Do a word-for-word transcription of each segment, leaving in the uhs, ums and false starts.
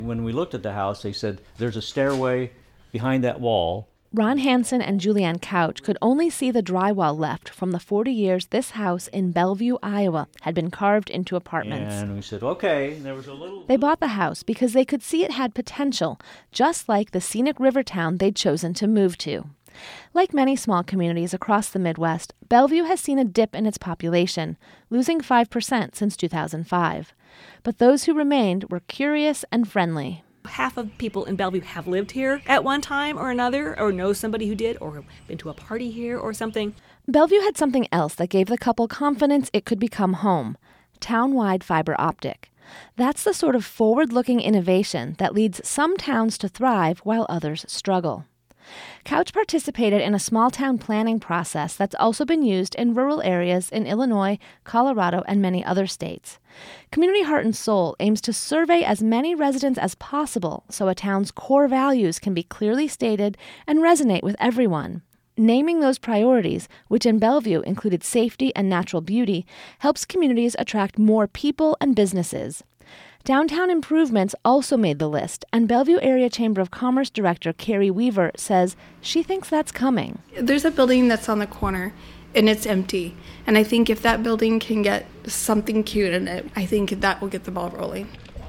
When we looked at the house, they said there's a stairway behind that wall. Ron Hansen and Julianne Couch could only see the drywall left from the forty years this house in Bellevue, Iowa, had been carved into apartments. And we said, okay. And there was a little... They bought the house because they could see it had potential, just like the scenic river town they'd chosen to move to. Like many small communities across the Midwest, Bellevue has seen a dip in its population, losing five percent since two thousand five. But those who remained were curious and friendly. Half of people in Bellevue have lived here at one time or another, or know somebody who did, or been to a party here or something. Bellevue had something else that gave the couple confidence it could become home: town-wide fiber optic. That's the sort of forward-looking innovation that leads some towns to thrive while others struggle. Couch participated in a small-town planning process that's also been used in rural areas in Illinois, Colorado, and many other states. Community Heart and Soul aims to survey as many residents as possible so a town's core values can be clearly stated and resonate with everyone. Naming those priorities, which in Bellevue included safety and natural beauty, helps communities attract more people and businesses. Downtown improvements also made the list, and Bellevue Area Chamber of Commerce Director Carrie Weaver says she thinks that's coming. There's a building that's on the corner, and it's empty. And I think if that building can get something cute in it, I think that will get the ball rolling.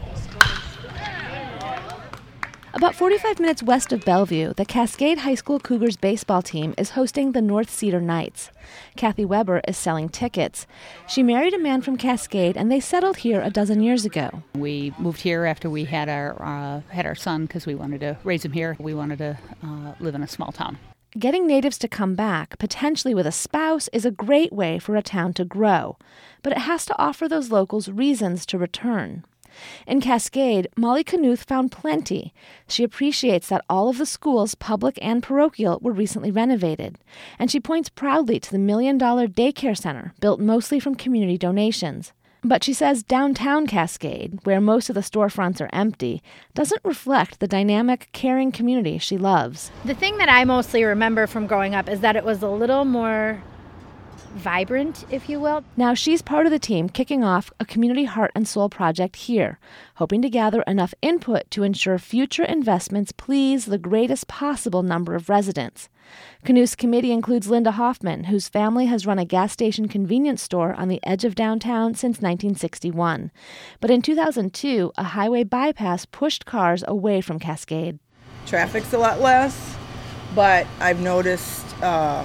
About forty-five minutes west of Bellevue, the Cascade High School Cougars baseball team is hosting the North Cedar Knights. Kathy Weber is selling tickets. She married a man from Cascade, and they settled here a dozen years ago. We moved here after we had our uh, had our son because we wanted to raise him here. We wanted to uh, live in a small town. Getting natives to come back, potentially with a spouse, is a great way for a town to grow. But it has to offer those locals reasons to return. In Cascade, Molly Knuth found plenty. She appreciates that all of the schools, public and parochial, were recently renovated. And she points proudly to the million-dollar daycare center, built mostly from community donations. But she says downtown Cascade, where most of the storefronts are empty, doesn't reflect the dynamic, caring community she loves. The thing that I mostly remember from growing up is that it was a little more vibrant, if you will. Now she's part of the team kicking off a Community Heart and Soul project here, hoping to gather enough input to ensure future investments please the greatest possible number of residents. Knuth's committee includes Linda Hoffman, whose family has run a gas station convenience store on the edge of downtown since nineteen sixty-one. But in two thousand two, a highway bypass pushed cars away from Cascade. Traffic's a lot less, but I've noticed uh,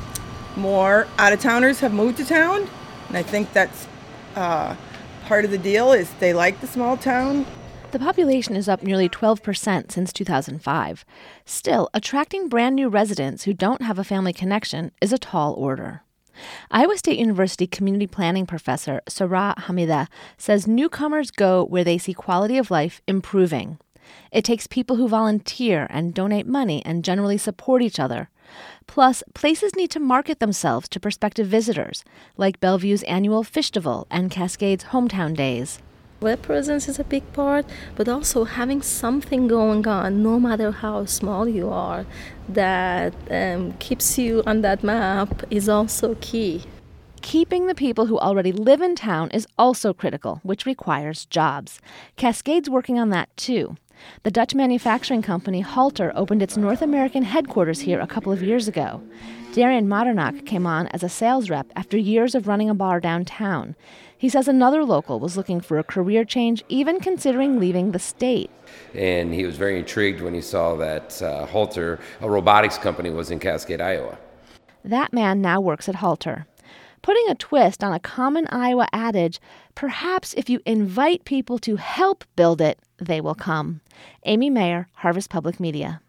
more out-of-towners have moved to town, and I think that's uh, part of the deal is they like the small town. The population is up nearly twelve percent since two thousand five. Still, attracting brand new residents who don't have a family connection is a tall order. Iowa State University community planning professor Sarah Hamida says newcomers go where they see quality of life improving. It takes people who volunteer and donate money and generally support each other. Plus, places need to market themselves to prospective visitors, like Bellevue's annual Fishtival and Cascade's Hometown Days. Web presence is a big part, but also having something going on, no matter how small you are, that um, keeps you on that map is also key. Keeping the people who already live in town is also critical, which requires jobs. Cascade's working on that, too. The Dutch manufacturing company Halter opened its North American headquarters here a couple of years ago. Darian Modernak came on as a sales rep after years of running a bar downtown. He says another local was looking for a career change, even considering leaving the state. And he was very intrigued when he saw that uh, Halter, a robotics company, was in Cascade, Iowa. That man now works at Halter. Putting a twist on a common Iowa adage, perhaps if you invite people to help build it, they will come. Amy Mayer, Harvest Public Media.